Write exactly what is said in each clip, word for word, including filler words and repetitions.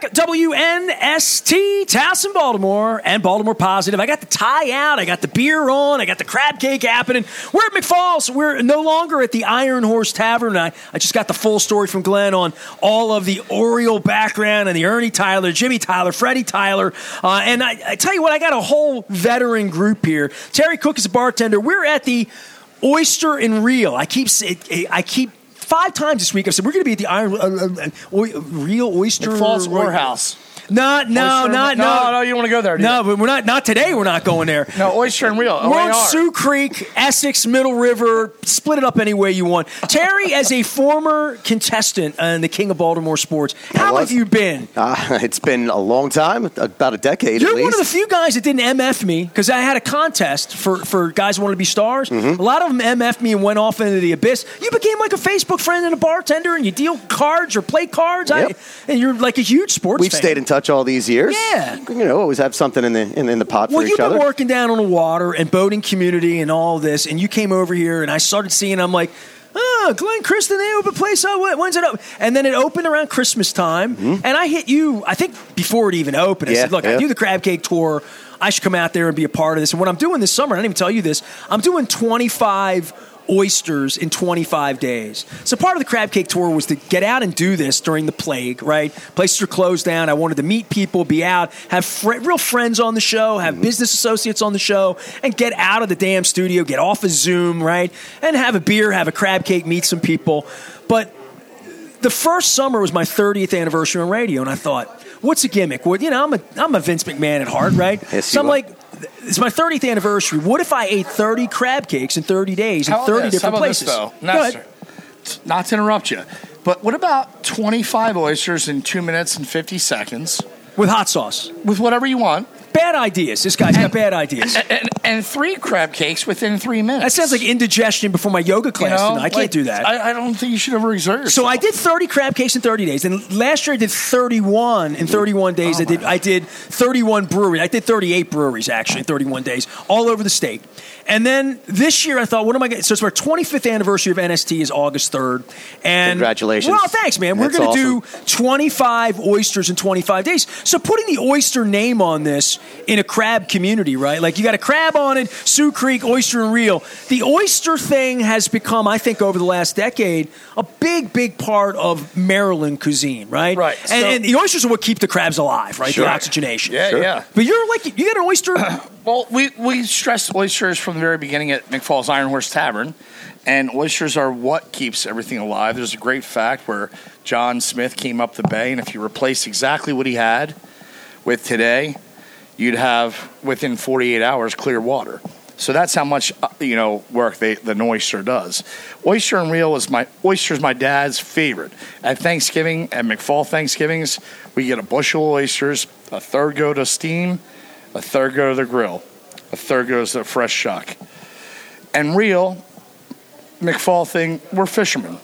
back. W N S T, Towson, Baltimore, and Baltimore Positive. I got the tie out. I got the beer on. I got the crab cake happening. We're at McFalls. We're no longer at the Iron Horse Tavern. I, I just got the full story from Glenn on all of the Oriole background and the Ernie Tyler, Jimmy Tyler, Freddie Tyler. Uh, and I, I tell you what, I got a whole veteran group here. Terry Cook is a bartender. We're at the Oyster and Reel. I keep I keep five times this week. I said we're going to be at the Iron uh, uh, Reel Oyster McFalls Warehouse. Not, no, Oyster, not, no, no, no, no. You want to go there? No, but we're not. Not today. We're not going there. No, Oyster and Reel. We're on Sioux Creek, Essex, Middle River. Split it up any way you want. Terry, as a former contestant on the King of Baltimore Sports, how have you been? Uh, it's been a long time, about a decade. You're at least. one of the few guys that didn't M F me because I had a contest for, for guys who wanted to be stars. Mm-hmm. A lot of them M F'd me and went off into the abyss. You became like a Facebook friend and a bartender, and you deal cards or play cards. Yep. I, and you're like a huge sports We've fan. stayed in touch all these years. Yeah. You know, always have something in the in, in the pot well, for each you've other. been working down on the water and boating community and all this, and you came over here, and I started seeing. I'm like, oh, Glenn Kristen, they open place. Oh, when's it open? And then it opened around Christmas time, mm-hmm. and I hit you. I think before it even opened, I yeah, said, look, yeah. I do the crab cake tour. I should come out there and be a part of this. And what I'm doing this summer, I didn't even tell you this. I'm doing twenty-five oysters in twenty-five days. So part of the crab cake tour was to get out and do this during the plague, right? Places are closed down. I wanted to meet people, be out, have fr- real friends on the show, have mm-hmm. business associates on the show, and get out of the damn studio, get off of Zoom, right? And have a beer, have a crab cake, meet some people. But the first summer was my thirtieth anniversary on radio, and I thought, what's a gimmick? Well, you know, I'm a I'm a Vince McMahon at heart, right? Yes, so I'm are. like, it's my thirtieth anniversary. What if I ate thirty crab cakes in thirty days in How thirty this? different How about places? This, though? Go No, ahead. sir. Not to interrupt you, but what about twenty-five oysters in two minutes and fifty seconds? With hot sauce. With whatever you want. Bad ideas. This guy's got bad ideas. And, and, and three crab cakes within three minutes. That sounds like indigestion before my yoga class You know, tonight. I can't like, do that. I, I don't think you should overexert yourself. So I did thirty crab cakes in thirty days, and last year I did thirty-one in thirty-one days. Oh I did I did thirty-one breweries. I did thirty-eight breweries actually in thirty-one days, all over the state. And then this year I thought, what am I going to? So it's our twenty-fifth anniversary of N S T is August third. And congratulations! Well, thanks, man. We're That's going to awesome. do twenty-five oysters in twenty-five days. So putting the oyster name on this in a crab community, right? Like you got a crab on it, Sioux Creek, Oyster and Reel. The oyster thing has become, I think, over the last decade, a big, big part of Maryland cuisine, right? Right. And, So- and the oysters are what keep the crabs alive, right? Sure. The oxygenation. Yeah, Sure. yeah. But you're like, you got an oyster. Well, we, we stressed oysters from the very beginning at McFalls Iron Horse Tavern, and oysters are what keeps everything alive. There's a great fact where John Smith came up the bay, and if you replace exactly what he had with today, you'd have, within forty-eight hours, clear water. So that's how much uh, you know work they, the oyster does. Oyster and Reel is my oyster is my dad's favorite. At Thanksgiving, at McFall Thanksgivings, we get a bushel of oysters. A third go to steam, a third go to the grill, a third goes to the fresh shuck. And Reel, McFall thing, we're fishermen.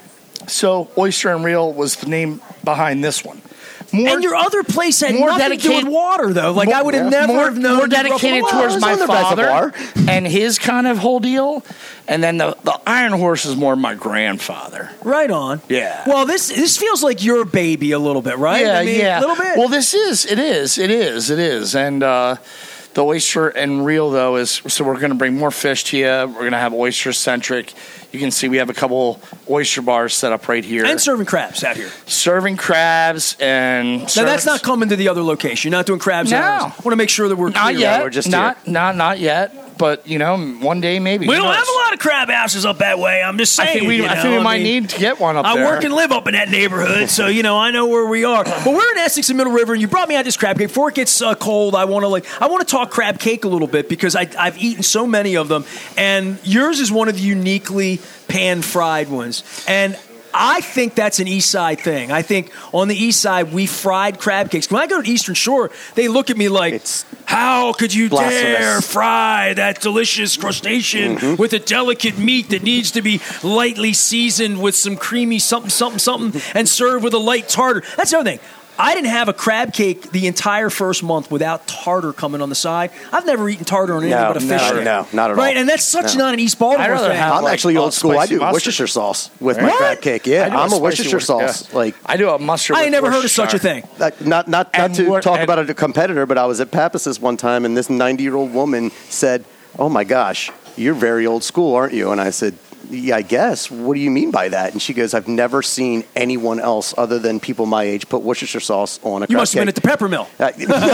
So Oyster and Reel was the name behind this one. More, And your other place had more nothing to do with dedicated- water, though. Like, more- I would have yeah. never more, have known. more you grew up- dedicated Well, towards it's my on the father reservoir. and his kind of whole deal. And then the, the Iron Horse is more my grandfather. Right on. Yeah. Well, this this feels like your baby a little bit, right? Yeah, I mean, yeah. A little bit. Well, this is, it is, it is, it is. And uh, the Oyster and Reel, though, is, so we're going to bring more fish to you. We're going to have oyster-centric. You can see we have a couple oyster bars set up right here. and serving crabs out here. Serving crabs and... Now, that's not coming to the other location. You're not doing crabs No. hours. I want to make sure that we're Not clear. yet. we're just not, here. not, not yet. But, you know, one day maybe. We Who don't knows? have a lot of crab houses up that way. I'm just saying. I think we, you I know, think we might mean, need to get one up I there. work and live up in that neighborhood, so you know I know where we are. But we're in Essex and Middle River, and you brought me out this crab cake. Before it gets uh, cold, I want to like I want to talk crab cake a little bit because I, I've eaten so many of them, and yours is one of the uniquely pan fried ones, and I think that's an East Side thing. I think on the East Side we fried crab cakes. When I go to Eastern Shore, they look at me like, It's "How could you blasphemous. dare fry that delicious crustacean Mm-hmm. with a delicate meat that needs to be lightly seasoned with some creamy something, something, something, and served with a light tartar?" That's the other thing. I didn't have a crab cake the entire first month without tartar coming on the side. I've never eaten tartar on anything No, but a fish no, stick. no, not at all. Right, and that's such No. not an East Baltimore I'd rather thing. have- I'm like, actually uh, old school. I spicy do mustard. Worcestershire sauce with my What? crab cake. Yeah, I do a I'm a spicy Worcestershire Wor- sauce. yeah. Like I do a mustard. I with ain't never heard of such a Worcestershire. thing. That- not not not And to what- talk and- about a competitor, but I was at Pappas's one time, and this ninety-year-old woman said, "Oh my gosh, you're very old school, aren't you?" And I said, "Yeah, I guess. What do you mean by that?" And she goes, "I've never seen anyone else other than people my age put Worcestershire sauce on a crab You must have been at cake." the Pepper Mill. Uh,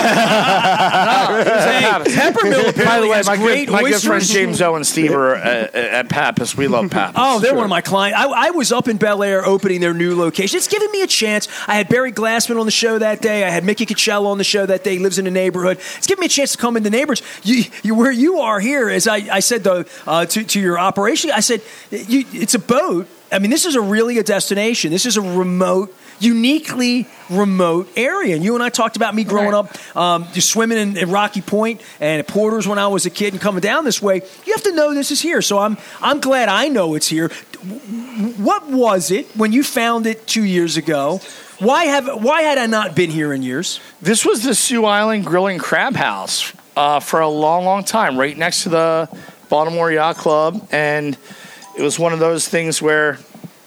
Hey, Pepper Mill By the apparently way, has my great good, my good oysters. friends James O and Steve are at, at Pappas. We love Pappas. Oh, they're one of my clients. I, I was up in Bel Air opening their new location. It's given me a chance. I had Barry Glassman on the show that day. I had Mickey Coachella on the show that day. He lives in the neighborhood. It's given me a chance to come in the neighborhoods. You, you, where you are here, as I, I said to, uh, to, to your operation, I said, you, it's a boat. I mean, this is a really a destination. This is a remote, uniquely remote area. And you and I talked about me growing Right. up, um, just swimming in, in Rocky Point and at Porter's when I was a kid and coming down this way. You have to know this is here. So I'm I'm glad I know it's here. What was it when you found it two years ago? Why have why had I not been here in years? This was the Sioux Island Grilling Crab House uh, for a long, long time, right next to the Baltimore Yacht Club. And it was one of those things where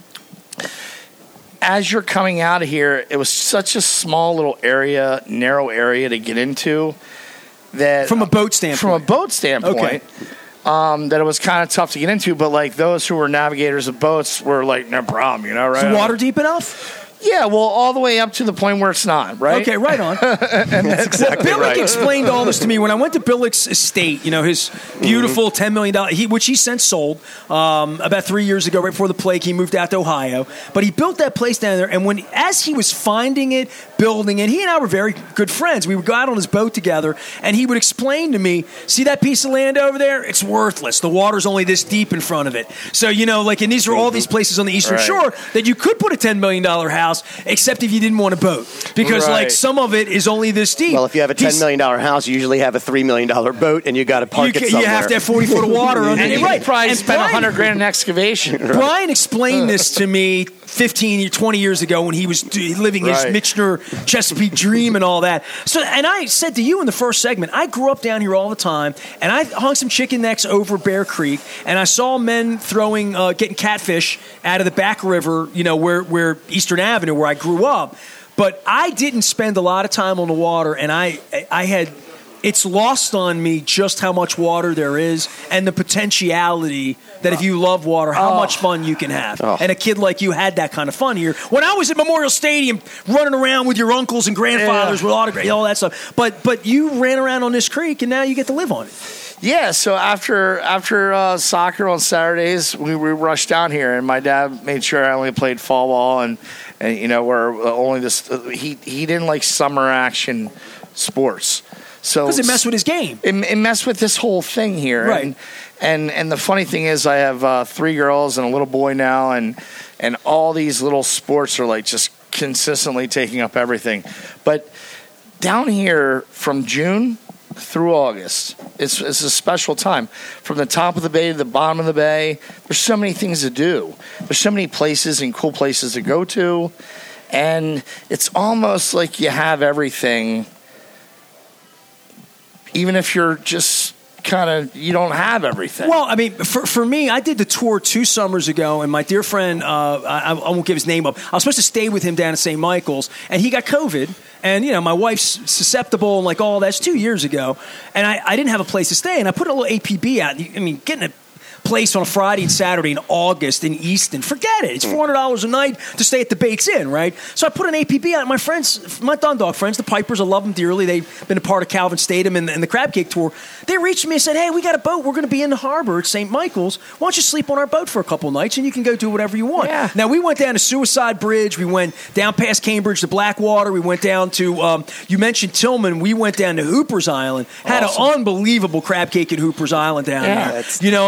as you're coming out of here, it was such a small little area, narrow area to get into that From a boat standpoint. From a boat standpoint. Okay. Um, that it was kind of tough to get into, but like those who were navigators of boats were like, no problem, you know, right? Is the water deep enough? Yeah, well, all the way up to the point where it's not, right? Okay, right on. That's exactly Billick right. explained all this to me when I went to Billick's estate. You know, his beautiful ten million dollars, he, which he since sold um, about three years ago, right before the plague. He moved out to Ohio, but he built that place down there. And when, as he was finding it, building it, he and I were very good friends. We would go out on his boat together, and he would explain to me, "See that piece of land over there? It's worthless. The water's only this deep in front of it." So you know, like, and these are all these places on the Eastern Right. Shore that you could put a ten million dollars house, except if you didn't want a boat, because like Right. some of it is only this deep. well, if you have a ten He's- million dollar house, you usually have a three million dollar boat, and you got to park you, it ca- somewhere. you have to have forty foot of water under And it. you Right. probably And spent a Brian- hundred grand in excavation. Brian explained this to me fifteen, twenty years ago when he was d- living his Right. Michener Chesapeake dream and all that. So, and I said to you in the first segment, I grew up down here all the time, and I hung some chicken necks over Bear Creek, and I saw men throwing, uh, getting catfish out of the back river, you know, where, where Eastern Avenue, where I grew up. But I didn't spend a lot of time on the water, and I, I had. It's lost on me just how much water there is and the potentiality that if you love water, how Oh. much fun you can have. Oh. And a kid like you had that kind of fun here. When I was at Memorial Stadium running around with your uncles and grandfathers Yeah. with autographs, all that stuff. But but you ran around on this creek, and now you get to live on it. Yeah, so after after uh, soccer on Saturdays, we, we rushed down here, and my dad made sure I only played fall ball, and, and you know, we're only this. Uh, he he didn't like summer action sports, so Because it messed with his game. it, it messed with this whole thing here. Right. And and, and the funny thing is, I have uh, three girls and a little boy now, and and all these little sports are like just consistently taking up everything. But down here from June through August, it's it's a special time. From the top of the bay to the bottom of the bay, there's so many things to do. There's so many places and cool places to go to, and it's almost like you have everything. Even if you're just kind of, you don't have everything. Well, I mean, for, for me, I did the tour two summers ago, and my dear friend, uh, I, I won't give his name up, I was supposed to stay with him down at Saint Michael's, and he got COVID, and, you know, my wife's susceptible and, like, all that's two years ago, and I, I didn't have a place to stay, and I put a little A P B out. I mean, getting a place on a Friday and Saturday in August in Easton, forget it. It's four hundred dollars a night to stay at the Bates Inn, right? So I put an A P B out. My friends, my Dundalk friends, the Pipers, I love them dearly. They've been a part of Calvin Statham and, and the Crab Cake Tour. They reached me and said, hey, we got a boat. We're going to be in the harbor at Saint Michael's. Why don't you sleep on our boat for a couple nights and you can go do whatever you want. Yeah. Now, we went down to Suicide Bridge. We went down past Cambridge to Blackwater. We went down to, um, you mentioned Tillman. We went down to Hooper's Island. Had Awesome. an unbelievable crab cake at Hooper's Island down Yeah. there. That's- You know, I mean, like,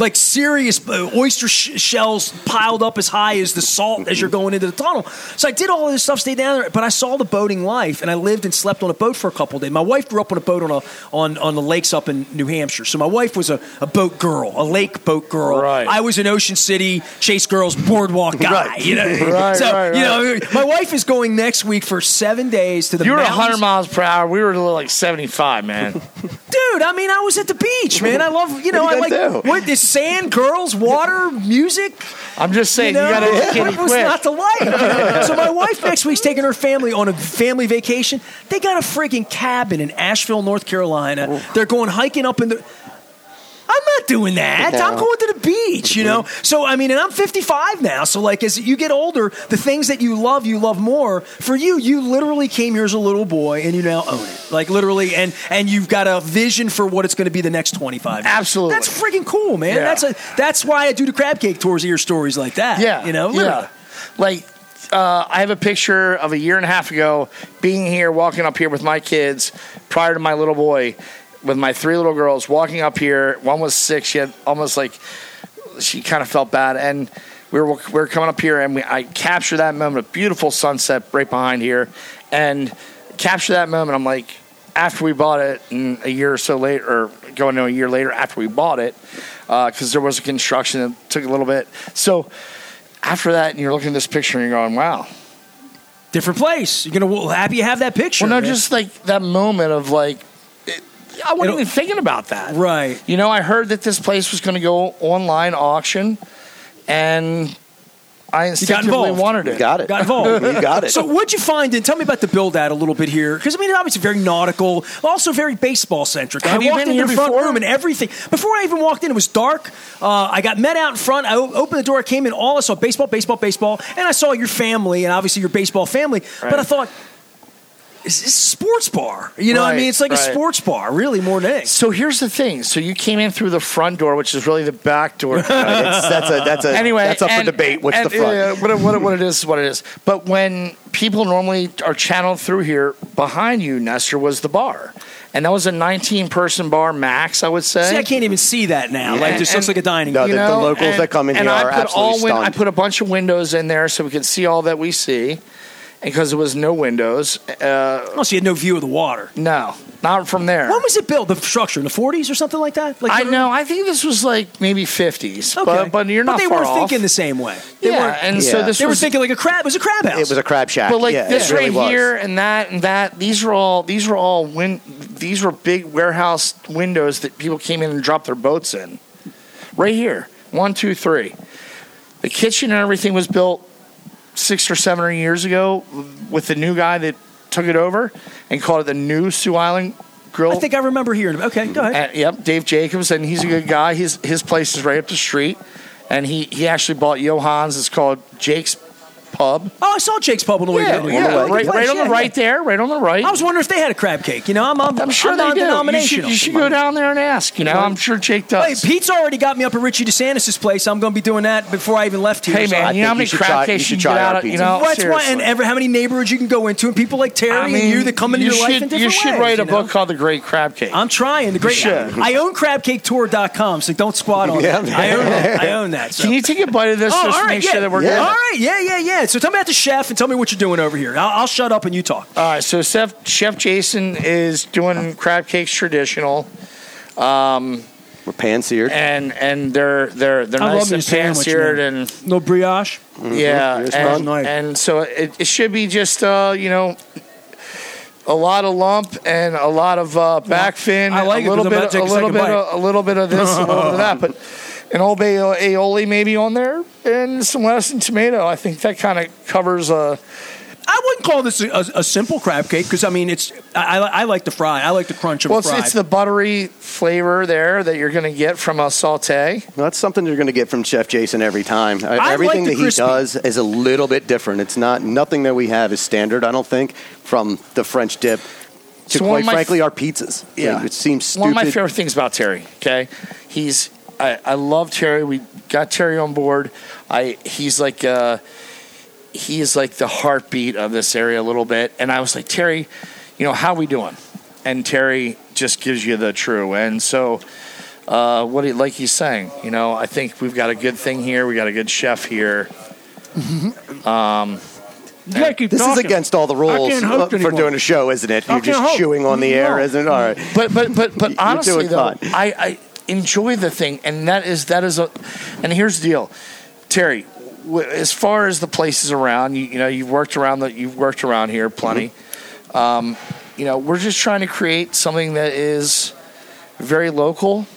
like serious uh, oyster sh- shells piled up as high as the salt as you're going into the tunnel. So I did all of this stuff, stayed down there, but I saw the boating life, and I lived and slept on a boat for a couple of days. My wife grew up on a boat on a on, on the lakes up in New Hampshire. So my wife was a, a boat girl, a lake boat girl. Right. I was an Ocean City Chase Girls boardwalk guy. Right. You know, Right, so right, you know, my wife is going next week for seven days to the You were mountains. one hundred miles per hour. We were like seventy-five, man. Dude, I mean, I was at the beach, man. I love, you know, What do I you like guys do? what the sand, girls, water, music. I'm just saying, You know, you got to educate what it was quick. not to like? You know? So my wife next week's taking her family on a family vacation. They got a freaking cabin in Asheville, North Carolina. They're going hiking up in the. I'm not doing that. No. I'm going to the beach, you know? So, I mean, and I'm fifty-five now. So, like, as you get older, the things that you love, you love more. For you, you literally came here as a little boy and you now own it. Like, literally. And, and you've got a vision for what it's going to be the next twenty-five years. Absolutely. That's freaking cool, man. Yeah. That's a that's why I do the crab cake tours, hear stories like that. Yeah, You know? Literally. yeah. Like, uh, I have a picture of a year and a half ago being here, walking up here with my kids prior to my little boy, with my three little girls, walking up here. One was six. She had almost like, she kind of felt bad. And we were, we were coming up here, and we, I captured that moment, a beautiful sunset right behind here, and capture that moment. I'm like, after we bought it, and a year or so later, or going to a year later after we bought it, because uh, there was a construction that took a little bit. So after that, and you're looking at this picture, and you're going, wow. Different place. You're going to well, happy you have that picture. Well, no, man. just like that moment of like, it, I wasn't It'll- even thinking about that. Right. You know, I heard that this place was going to go online auction, and I instinctively involved. wanted You it. got it. Got involved. You got it. So what'd you find? And tell me about the build out a little bit here, because I mean, it's obviously very nautical, also very baseball centric. I Have you walked been into here the front before? room and everything. Before I even walked in, it was dark. Uh, I got met out in front. I o- opened the door. I came in. All I saw baseball, baseball, baseball, and I saw your family and obviously your baseball family. But Right. I thought, it's a sports bar. You know what I Right, mean? It's like right. a sports bar, really, more than anything. So here's the thing. So you came in through the front door, which is really the back door. That's, that's a that's a anyway, that's up and- for debate. What's and, the front? uh, what, it- what, it- what it is is what it is. But when people normally are channeled through here, behind you, Nestor, was the bar. And that was a nineteen-person bar max, I would say. See, I can't even see that now. Yeah. Like, it just And- looks like a dining No, room. You the- the know, locals and- that come in and here I are put absolutely all win- I stunned. put a bunch of windows in there so we could see all that we see. And because there was no windows, uh, Oh, so you had no view of the water. no, not from there. When was it built? The structure in the forties or something like that? Like I literally? know. I think this was like maybe fifties, Okay. but but you're not But they far weren't off. thinking the same way. They yeah, weren't. and so Yeah. this They were was thinking like a crab. It was a crab house. It was a crab shack. But like yeah, this it really right was. here and that and that, these were all these were all win, these were big warehouse windows that people came in and dropped their boats in. Right here, one, two, three. The kitchen and everything was built six or seven years ago with the new guy that took it over and called it the new Sioux Island Grill. I think I remember hearing. Okay, go ahead. And, yep, Dave Jacobs, and he's a good guy. His his place is right up the street, and he he actually bought Johann's. It's called Jake's Pub. Oh, I saw Jake's Pub on the way Yeah, down. yeah, the way. right, Good right place, on the yeah, right there, right on the right. I was wondering if they had a crab cake. You know, I'm I'm, I'm sure I'm they do. You should, non-denominational. you should go down there and ask. You know, I'm sure Jake Hey, does. Pete's already got me up at Richie DeSantis' place. I'm going to be doing that before I even left here. Hey so man, I- you know how think many you should crab try- you cakes should you can try get our out of, you pizza. know, Well, that's why, and seriously. ever how many neighborhoods you can go into, and people like Terry I mean, and you that come into you your should, life in different You should ways, write a you know? book called The Great Crab Cake. I'm trying. The great. should. I own crab cake tour dot com, so don't squat on Yeah, it. man. I own that. I own that. So. Can you take a bite of this Oh, just all to right, make yeah. sure that we're Yeah. good? All right, yeah, yeah, yeah. So tell me about the chef and tell me what you're doing over here. I'll, I'll shut up and you talk. All right, so Chef, Chef Jason is doing crab cakes traditional. We're pan seared. and and they're they're they're I love nice your and pan sandwich, seared man. and No brioche. yeah, Here's and, fun. and so it, it should be just uh, you know a lot of lump and a lot of uh, back fin, I like a it 'cause little I'm bit, about to a take a little second bit, bite. of, a little bit of this, a little bit of that, but an old bay aioli maybe on there and some lettuce and tomato. I think that kind of covers uh I wouldn't call this a, a, a simple crab cake because I mean it's I, I, I like the fry. I like the crunch of well, a it's, fry. it's the buttery flavor there that you're going to get from a saute. Well, that's something you're going to get from Chef Jason every time. Uh, I Everything like the that he crispy. does is a little bit different. It's not nothing that we have is standard. I don't think from the French dip to So one quite of my frankly f- our pizzas. Yeah. Like, it seems stupid. One of my favorite things about Terry, okay? He's I, I love Terry. We got Terry on board. I he's like uh he is like the heartbeat of this area a little bit. And I was like, Terry, you know, how we doing? And Terry just gives you the true. And so uh, what he, like he's saying, you know, I think we've got a good thing here. We got a good chef here. Um, Yeah, keep This talking. is against all the rules I can't host for anymore. doing a show, isn't it? I You're just can't host. chewing on the air, No. isn't it? All right. But but but but You're honestly doing though, fine. I, I enjoy the thing, and that is that is a. And here's the deal, Terry. W- as far as the places around, you, you know, you've worked around the, you've worked around here plenty. Mm-hmm. Um, you know, we're just trying to create something that is very local,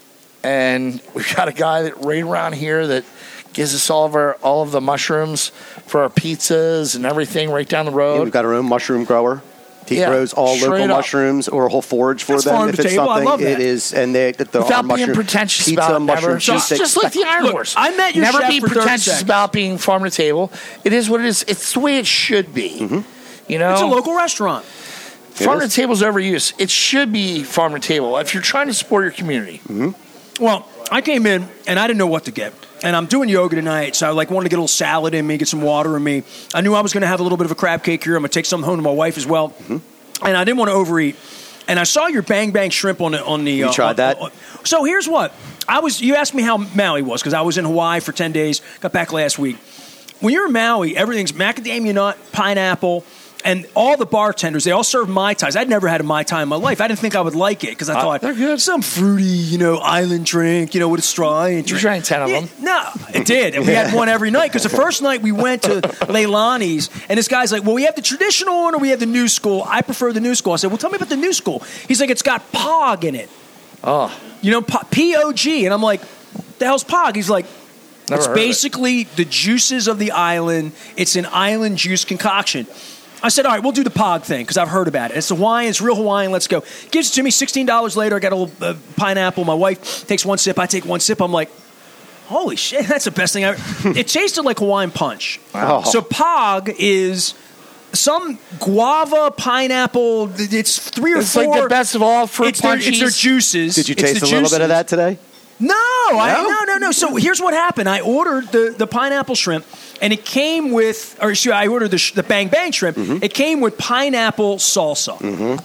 and we've got a guy that right around here that gives us all of our all of the mushrooms for our pizzas and everything right down the road. Yeah, we've got our own mushroom grower. He Yeah, grows all straight local up. mushrooms, or he'll forage for That's them farm if to it's table. I something. love that. It is, and they the Without our being mushroom, pretentious pizza, about it, mushroom never. Just, cheesesteak. just like the Iron Look, Horse. I met your Never chef be for thirty pretentious seconds. about being farm to table. It is what it is. It's the way it should be. Mm-hmm. You know, It's a local restaurant. farm to is. table is overused. It should be farm to table if you're trying to support your community. Well, I came in and I didn't know what to get. And I'm doing yoga tonight, so I like wanted to get a little salad in me, get some water in me. I knew I was going to have a little bit of a crab cake here. I'm going to take some home to my wife as well. Mm-hmm. And I didn't want to overeat. And I saw your bang bang shrimp on the on the. You uh, tried on- that? on- so here's what I was. You asked me how Maui was because I was in Hawaii for ten days. Got back last week. When you're in Maui, everything's macadamia nut, pineapple. And all the bartenders, they all serve Mai Tais. I'd never had a Mai Tai in my life. I didn't think I would like it because I Uh, thought they're good. some fruity, you know, island drink, you know, with a straw. And You drank ten of Yeah, them. No, it did. And we had one every night because the first night we went to Leilani's and this guy's like, well, we have the traditional one or we have the new school. I prefer the new school. I said, well, tell me about the new school. He's like, it's got P O G in it. Oh, You know, P O G. And I'm like, the hell's P O G? He's like, never it's heard of it. basically the juices of the island. It's an island juice concoction. I said, all right, we'll do the P O G thing because I've heard about it. It's Hawaiian. It's real Hawaiian. Let's go. Gives it to me sixteen dollars later. I got a little uh, pineapple. My wife takes one sip. I take one sip. I'm like, holy shit, that's the best thing I ever. It tasted like Hawaiian punch. Wow. So P O G is some guava, pineapple. It's three or It's four. like the best of all fruit it's their, punchies. it's their juices. Did you It's taste the a little bit of juices. that today? No, I, No? no, no, no. So here's what happened. I ordered the, the pineapple shrimp, and it came with, or excuse me, I ordered the, sh- the bang bang shrimp. Mm-hmm. It came with pineapple salsa.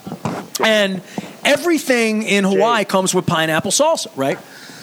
And everything in Hawaii comes with pineapple salsa, right?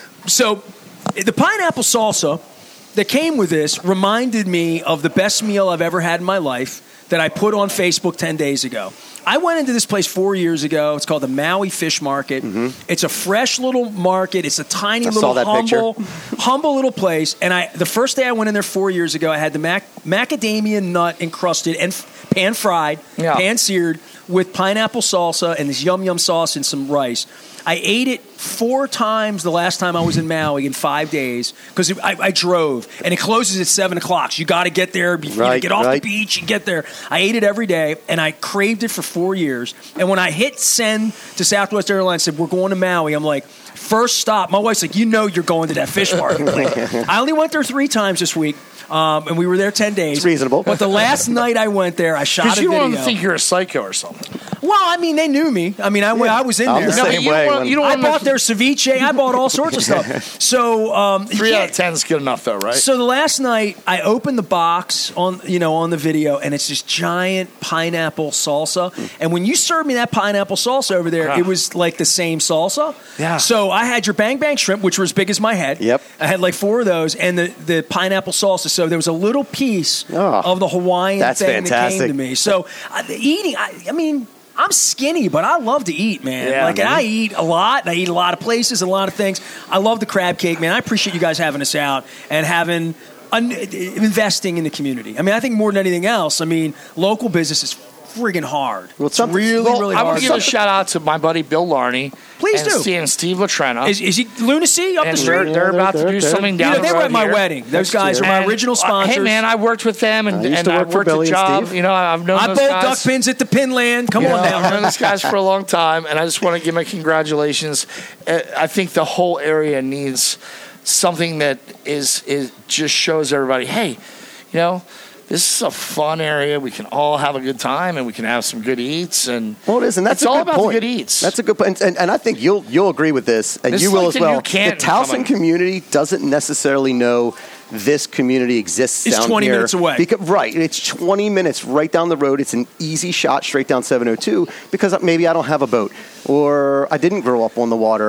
So the pineapple salsa that came with this reminded me of the best meal I've ever had in my life that I put on Facebook ten days ago. I went into this place four years ago. It's called the Maui Fish Market. It's a fresh little market. It's a tiny Mm-hmm. I little saw that humble, humble little place. And I, the first day I went in there four years ago, I had the mac, macadamia nut encrusted and f- pan fried, Yeah. pan seared with pineapple salsa and this yum yum sauce and some rice. I ate it four times the last time I was in Maui in five days because I, I drove and it closes at seven o'clock. So you got to get there, before, you know, Right, get off right. the beach and get there. I ate it every day and I craved it for four years. And when I hit send to Southwest Airlines, said we're going to Maui, I'm like, first stop. My wife's like, you know, you're going to that fish market. Like, I only went there three times this week. Um, and we were there ten days. It's reasonable. But the last night I went there, I shot a Because you video. don't want to think you're a psycho or something. Well, I mean, they knew me. I mean, I, I was in I'm there. the No, but same you way don't want- when- you don't I want bought to- their ceviche. I bought all sorts of stuff. So um, Three yeah. out of ten is good enough, though, right? So the last night, I opened the box on you know on the video, and it's this giant pineapple salsa. And when you served me that pineapple salsa over there, Ah. it was like the same salsa. Yeah. So I had your bang bang shrimp, which were as big as my head. Yep. I had like four of those, and the the pineapple salsa. So there was a little piece Oh, of the Hawaiian that's thing that came fantastic. to me. So uh, the eating, I, I mean. I'm skinny, but I love to eat, man. Yeah, like, and man. I eat a lot, and I eat a lot of places, and a lot of things. I love the crab cake, man. I appreciate you guys having us out and having un- investing in the community. I mean, I think more than anything else, I mean, local business is friggin' hard. Well, it's something- really, well, really I hard. want to give a shout out to my buddy Bill Larney. Please and do. Steve, and Steve Latrena. Is, is he lunacy up and the they're, street? they're Yeah, about they're- to do they're- something You down know, the they road were at my here. wedding. Those Next guys are year. my And, original uh, sponsors. hey, man, I worked with them, and, I used and to I work for worked Billy a and job. Steve. You know, I've known I those bowled guys. duck pins at the Pinland. Come You on know, now. I've known these guys for a long time, and I just want to give my congratulations. Uh, I think the whole area needs something that is is just shows everybody, hey, you know, this is a fun area. We can all have a good time, and we can have some good eats. And Well, it is, and that's it's a all good about point. the good eats. That's a good point, and, and I think you'll you'll agree with this, and This you is will like as the well. new The Canton Towson coming. community doesn't necessarily know this community exists It's down twenty here. minutes away. Because, right, it's twenty minutes right down the road. It's an easy shot straight down seven oh two because maybe I don't have a boat or I didn't grow up on the water.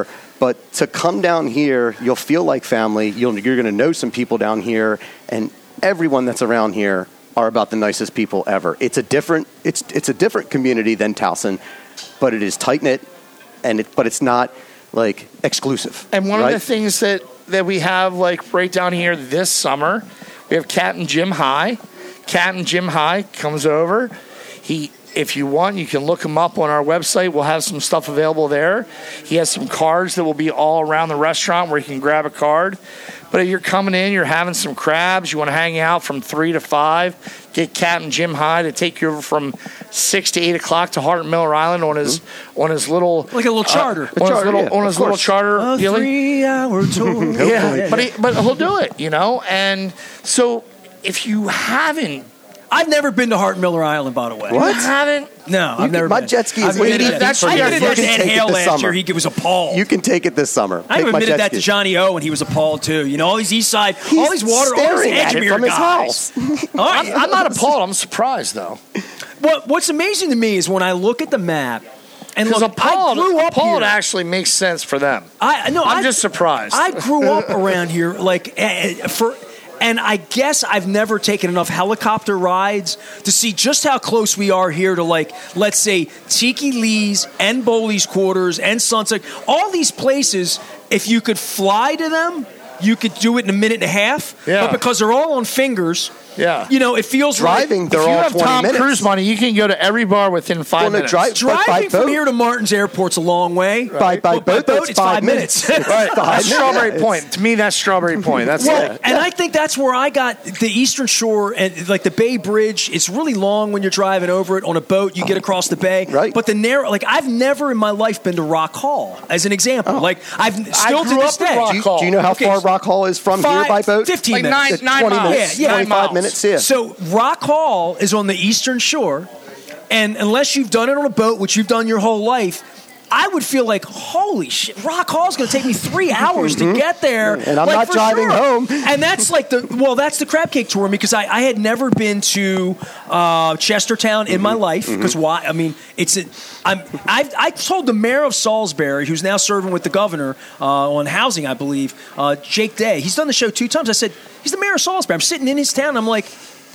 But to come down here, you'll feel like family. You'll, you're going to know some people down here, and everyone that's around here are about the nicest people ever. It's a different it's it's a different community than Towson, but it is tight knit, and it but it's not like exclusive. And one right? of the things that that we have like right down here this summer, we have Captain Jim High. Captain Jim High comes over. He, if you want, you can look him up on our website. We'll have some stuff available there. He has some cards that will be all around the restaurant where you can grab a card. But if you're coming in, you're having some crabs, you want to hang out from three to five, get Captain Jim High to take you over from six to eight o'clock to Hart and Miller Island on his mm-hmm. on his little like a little charter, uh, on, charter his little, yeah, on his little charter. A three-hour tour. yeah, yeah, but he, but he'll do it, you know. And so if you haven't. I've never been to Hart Miller Island, by the way. What? You haven't? No, I've You never can- my been. jet ski is I've admitted eighty that. That's I for admitted you. that to You can Ed take it Hale this last summer. year. He was appalled. You can take it this summer. I Take even my admitted jet that to ski. Johnny O, and he was appalled too. You know, all these East Side, He's all these water, all staring these at it Edgemere from his guys. house. All right. I'm, I'm not appalled. I'm surprised, though. What, what's amazing to me is when I look at the map, and Because look, appalled, I grew up appalled here. actually makes sense for them. I no, I'm I, just surprised. I grew up around here, like uh, for. And I guess I've never taken enough helicopter rides to see just how close we are here to, like, let's say, Tiki Lee's and Bowley's Quarters and Sunset. All these places, if you could fly to them, you could do it in a minute and a half. Yeah. But because they're all on fingers, Yeah. you know, it feels Driving, like they're if you all have twenty Tom minutes. Cruise money, you can go to every bar within five Well, no, minutes. drive- But by driving from boat- here to Martin's Airport's a long way. By, by But by boat, boat, that's it's five five minutes. minutes. Right. Five That's Strawberry minutes. Point. To me, that's Strawberry Point. That's Well, it. and I think that's where I got the Eastern Shore and like the Bay Bridge. It's really long when you're driving over it on a boat. You get across the bay, Right. But the narrow, like I've never in my life been to Rock Hall, as an example. Like I've still to grew this up in day. Rock Do you, Hall. do you know how Okay, far so Rock Hall is from Five- here by boat? fifteen Like minutes. nine, nine twenty miles. minutes, Yeah, yeah. twenty-five Nine miles. minutes. Yeah. So Rock Hall is on the Eastern Shore, and unless you've done it on a boat, which you've done your whole life, I would feel like, holy shit, Rock Hall's going to take me three hours to get there. And I'm like, not for driving sure. home. And that's like the, well, that's the crab cake tour because I, I had never been to uh, Chestertown in my life because why? I mean, it's, a, I'm, I've, I told the mayor of Salisbury, who's now serving with the governor uh, on housing, I believe, uh, Jake Day, he's done the show two times. I said, he's the mayor of Salisbury. I'm sitting in his town. And I'm like,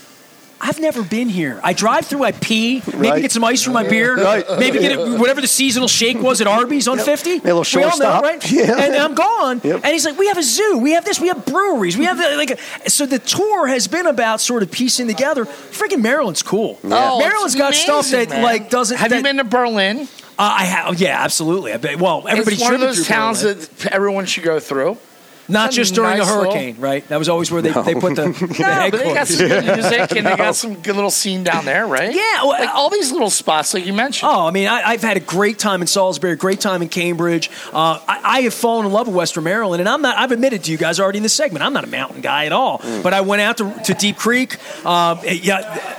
I've never been here. I drive through, I pee, maybe Right. get some ice for my beer, Right. maybe get it, whatever the seasonal shake was at Arby's on fifty. A little we all know, shortstop. right? Yeah. And I'm gone. Yep. And he's like, we have a zoo, we have this, we have breweries, we have the, like. So the tour has been about sort of piecing together. Freaking Maryland's cool. Oh, Maryland's it's got stuff amazing, that man. like doesn't. Have that, you been to Berlin? Uh, I have. Yeah, absolutely. I bet, well, everybody's It's one of driven those through towns Berlin. that everyone should go through. Not It's just a during nice a little- hurricane, right? That was always where they, they put the, the No, but they got headquarters. some good music and they got some good little scene down there, right? Yeah, well, like all these little spots, like you mentioned. Oh, I mean, I, I've had a great time in Salisbury, great time in Cambridge. Uh, I, I have fallen in love with Western Maryland, and I'm not. I've admitted to you guys already in this segment, I'm not a mountain guy at all. Mm. But I went out to, to Deep Creek. Um, yeah,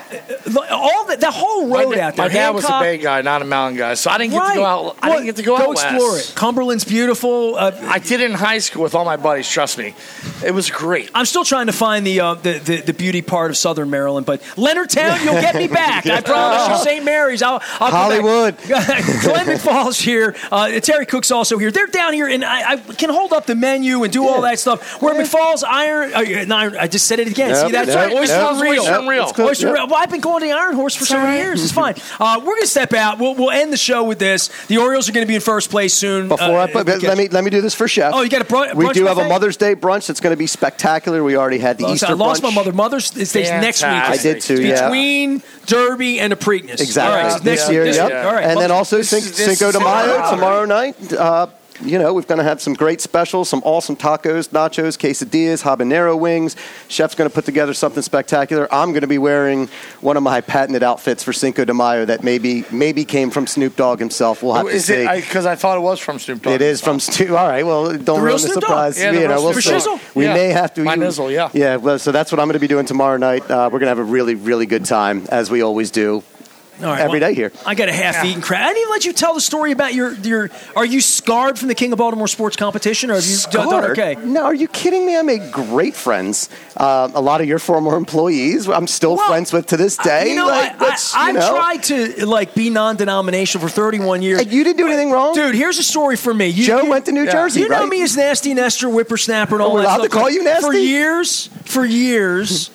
all the, the whole my, road da- out there. my dad was a Hancock- bay guy, not a mountain guy, so I didn't get Right. to go out. I Well, didn't get to go, go out explore west. it. Cumberland's beautiful. Uh, I did it in high school with all my buddies. Trust me, it was great. I'm still trying to find the, uh, the, the the beauty part of Southern Maryland, but Leonardtown, you'll get me back. I promise you. Saint Mary's, I'll, I'll come Hollywood. back. Glenn McFall's here. Uh, Terry Cook's also here. They're down here, and I, I can hold up the menu and do all that stuff. Where McFall's Iron, uh, no, Iron, I just said it again. Yep, See, that's yep, right. yep, Oyster yep. Unreal. Oyster Unreal. It's good, Oyster yep. Unreal. Well, I've been going to the Iron Horse for so many years. It's fine. Uh, we're going to step out. We'll, we'll end the show with this. The Orioles are going to be in first place soon. Before Uh, I put, let me let me do this for Chef. Oh, you got a brunch- We brunch do have a buffet? Mother's Day brunch that's going to be spectacular. We already had the Oh, Easter so I lost brunch. my mother. Mother's Day next week. Fantastic. I did too, It's yeah. between Derby and the Preakness. Exactly. All right, so next this year, this yep. week. All right. And then also This Cin- is- this Cinco is de Mayo so tomorrow night. Uh, you know, we're going to have some great specials, some awesome tacos, nachos, quesadillas, habanero wings. Chef's going to put together something spectacular. I'm going to be wearing one of my patented outfits for Cinco de Mayo that maybe maybe came from Snoop Dogg himself. We'll have Is to see. it? Because I, I thought it was from Snoop Dogg. It is from Snoop. All right, well, don't real ruin the Snoop Dogg? surprise. Yeah, the you real know, we'll Snoop see. Dogg. We Yeah. may have to. My you- nizzle, yeah. Yeah, well, so that's what I'm going to be doing tomorrow night. Uh, we're going to have a really, really good time, as we always do. All right, every well, day here. I got a half-eaten crab. I didn't even let you tell the story about your your. Are you scarred from the King of Baltimore sports competition, or have you done, done Scarred? okay? No, are you kidding me? I made great friends. Uh, a lot of your former employees, I'm still Well, friends with to this day. You know, like, I, that's, I, you I've know. tried to like be non-denominational for thirty-one years. And you didn't do anything wrong, Dude, here's a story for me. You, Joe you, went to New yeah. Jersey, You know right? me as Nasty Nestor, Whippersnapper, and all Are we that allowed to stuff. call you Nasty? For years, for years,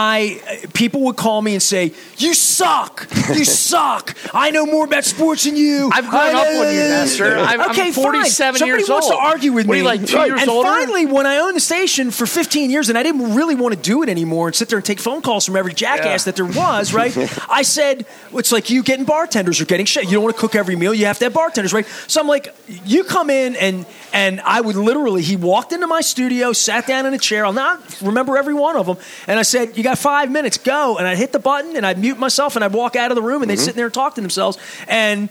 I people would call me and say, "You suck, you suck. I know more about sports than you." I've grown I up know- with you, Nestor. I'm- I'm okay, forty-seven fine. years Somebody wants old. to argue with What are me. you, like, two Right. years and older? finally, when I owned the station for fifteen years, and I didn't really want to do it anymore, and sit there and take phone calls from every jackass Yeah. that there was, right? I said, "It's like you getting bartenders or getting shit. You don't want to cook every meal. You have to have bartenders, right?" So I'm like, "You come in and and I would literally." He walked into my studio, sat down in a chair. I'll not remember every one of them, and I said, "You got five minutes, go." And I'd hit the button and I'd mute myself and I'd walk out of the room and they'd sit there and talk to themselves. And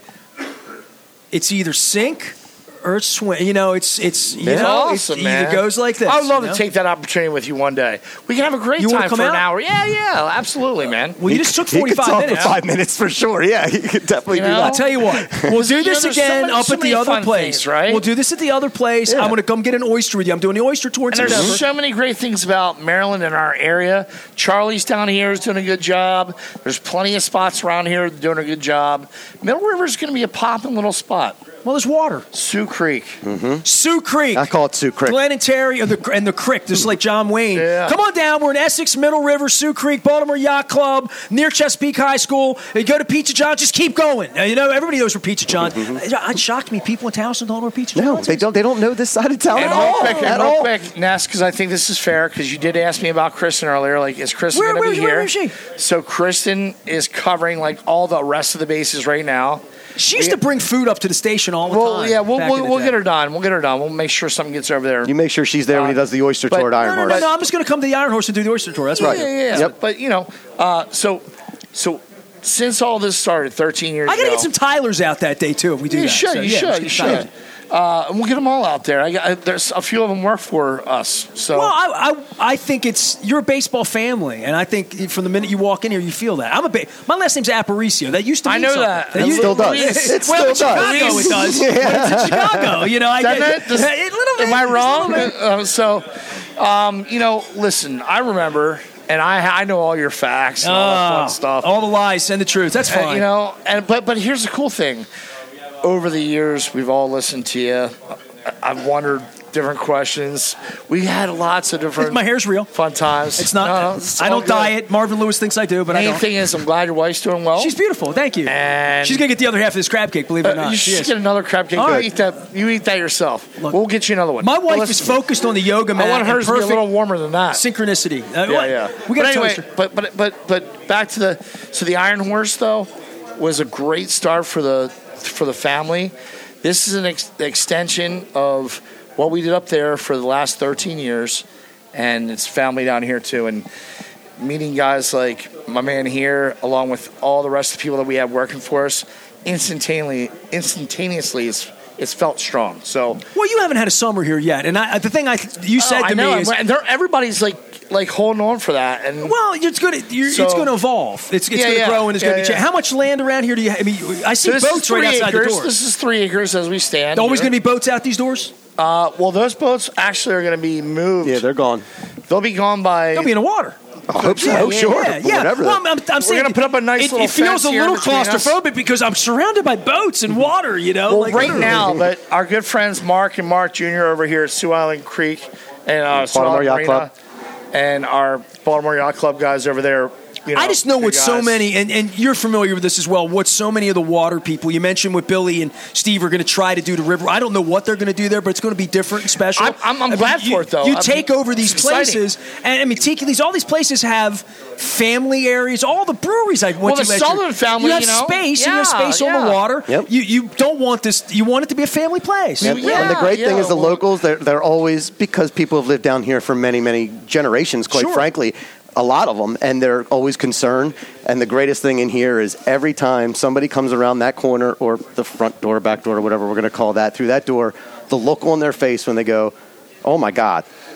it's either sink or it's swim. You know, it's it's you That's know, awesome, it's, man. It goes like this. I would love you to know? take that opportunity with you one day. We can have a great You wanna time come for out? an hour. Yeah, yeah, absolutely, man. Well, you just took He could forty-five talk minutes. for five minutes for sure. Yeah, he could definitely You do know? that. I'll tell you what. We'll do You know, this there's so again many- up so at the many other fun place, things, right? We'll do this at the other place. Yeah. I'm going to come get an oyster with you. I'm doing the oyster tour in And there's September. so many great things about Maryland and our area. Charlie's down here is doing a good job. There's plenty of spots around here doing a good job. Middle River is going to be a popping little spot. Well, there's water. Sioux Creek. Sioux Creek. I call it Sioux Creek. Glenn and Terry and the, and the Crick, just like John Wayne. Yeah. Come on down. We're in Essex, Middle River, Sioux Creek, Baltimore Yacht Club, near Chesapeake High School. You go to Pizza John, just keep going. Uh, You know, everybody knows where Pizza John. It shocked me. People in Towson don't know where Pizza John No, is. they don't. They don't know this side of town And at real all. quick, at and real all. quick, Ness, because I think this is fair, because you did ask me about Kristen earlier. Like, is Kristen Where- going to where- be where here? is she? So Kristen is covering like all the rest of the bases right now. She used to bring food up to the station all the Well, time. yeah, we'll back we'll, in the we'll day. get her done. We'll get her done. We'll make sure something gets over there. You make sure she's there when he does the oyster but- tour at Iron No, no, Horse. no, no. I'm just going to come to the Iron Horse and do the oyster tour. That's yeah, right. yeah, yeah. Yep. But you know, uh, so so since all this started thirteen years I got to ago, get some Tylers out that day, too, if we do You that. should, So, you yeah, should, let's you get should. Tylers. Uh, and we'll get them all out there. I, I, there's a few of them work for us. So Well, I, I I think it's you're a baseball family, and I think from the minute you walk in here, you feel that. I'm a ba- my last name's Aparicio. That used to. I mean know something. that. It used- still does. Luis- It well, still in does. Chicago it does. Yeah. But it's in Chicago, you know. I Doesn't get, it? Does- a little bit. am I just a wrong? little bit. Uh, so, um, you know, listen. I remember, and I I know all your facts and all that Ah, fun stuff. all the lies, send the truth. That's Uh, fine. you know, and but but here's the cool thing. Over the years, we've all listened to you. I- I've wondered different questions. We had lots of different my hair's real. fun times. It's not. No, no, it's I all don't good. diet. Marvin Lewis thinks I do, but I Main don't. thing is, I'm glad your wife's doing well. She's beautiful. Thank you. And- she's gonna get the other half of this crab cake. Believe it or Uh, not, you she should is. get another crab cake. All You right. eat that. You eat that yourself. Look, we'll get you another one. My But wife listen, is focused on the yoga mat. I want and hers to be a perfect little warmer than that. synchronicity. Uh, Yeah, what? yeah. We but got a anyway, toaster. but but but but back to the so the Iron Horse though was a great start for the for the family. This is an ex- extension of what we did up there for the last thirteen years, and it's family down here too. And meeting guys like my man here, along with all the rest of the people that we have working for us, instantaneously, instantaneously, it's it's felt strong. So Well, you haven't had a summer here yet, and I, the thing I you said Oh, I to know, me is, and they're- everybody's like like holding on for that. And well, it's going to it's So- going to evolve. It's, it's Yeah, going to yeah. grow and it's going Yeah, to be. yeah. Cha- How much land around here do you? have? I mean, I see So this is boats right three outside acres. the door. This is three acres as we stand. Always here. going to be boats out these doors. Uh, well, those boats actually are going to be moved. Yeah, they're gone. They'll be gone by. They'll be in the water. I hope so. Yeah, Oh, yeah, sure. yeah, yeah. Whatever. Well, I'm, I'm, I'm saying gonna put up a nice it, little it feels fence a here little between us. claustrophobic because I'm surrounded by boats and water. You know, well, like, right literally. now, but our good friends Mark and Mark Junior over here at Sioux Island Creek and uh, Sioux Baltimore Island Yacht Marina, Club. and our Baltimore Yacht Club guys over there. You know, I just know good what so guys. many, and, and you're familiar with this as well, what so many of the water people, you mentioned what Billy and Steve are going to try to do to River. I don't know what they're going to do there, but it's going to be different and special. I'm- I'm- I'm I mean, glad you, for it, though. You I take mean, over these it's exciting. places, and I mean, Tiki, these all these places have family areas, all the breweries I went Well, to. the last year, Southern family, you have you know? space, and you have Yeah, space on yeah. the water. Yep. You, you don't want this, you want it to be a family place. And, Yeah, and the great thing yeah, is the well- locals, they're, they're always, because people have lived down here for many, many generations, quite Sure. frankly, a lot of them, and they're always concerned. And the greatest thing in here is every time somebody comes around that corner or the front door, back door, or whatever we're going to call that, through that door, the look on their face when they go, oh my God,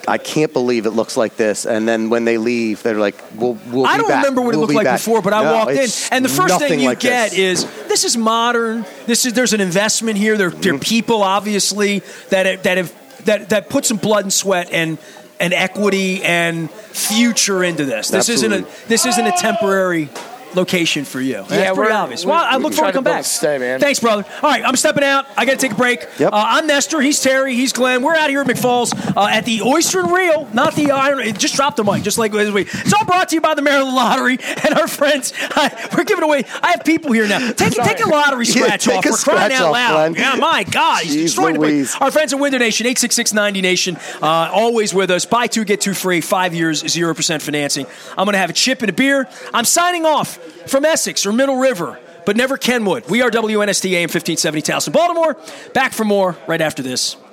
I can't believe it looks like this. And then when they leave, they're like, we'll, we'll I be don't back. remember what we'll it looked be like back. before, but I No, walked in, it's and the first thing nothing you like get this. is this is modern. This is there's an investment here. There, there are people obviously that that have that that put some blood and sweat and and equity and future into this. This Absolutely. isn't a this isn't a temporary location for you. And Yeah, that's pretty we're- obvious. we- Well, I we look try forward to to come build back. a stay, man. Thanks, brother. All right, I'm stepping out. I got to take a break. Yep. Uh, I'm Nestor. He's Terry. He's Glenn. We're out here at McFalls uh, at the Oyster and Reel, not the Iron. It just dropped the mic, just like this week. It's all brought to you by the Maryland Lottery and our friends. Uh, we're giving away. I have people here now. Take take a lottery Yeah, scratch take off. a We're crying scratch out off, loud. Glenn. Yeah, my God, he's Jeez destroying the Louise. break. Our friends at Window Nation, eight six six ninety Nation, uh, always with us. Buy two, get two free. Five years, zero percent financing. I'm going to have a chip and a beer. I'm signing off from Essex or Middle River, but never Kenwood. We are W N S T A M fifteen seventy Towson, Baltimore. Back for more right after this.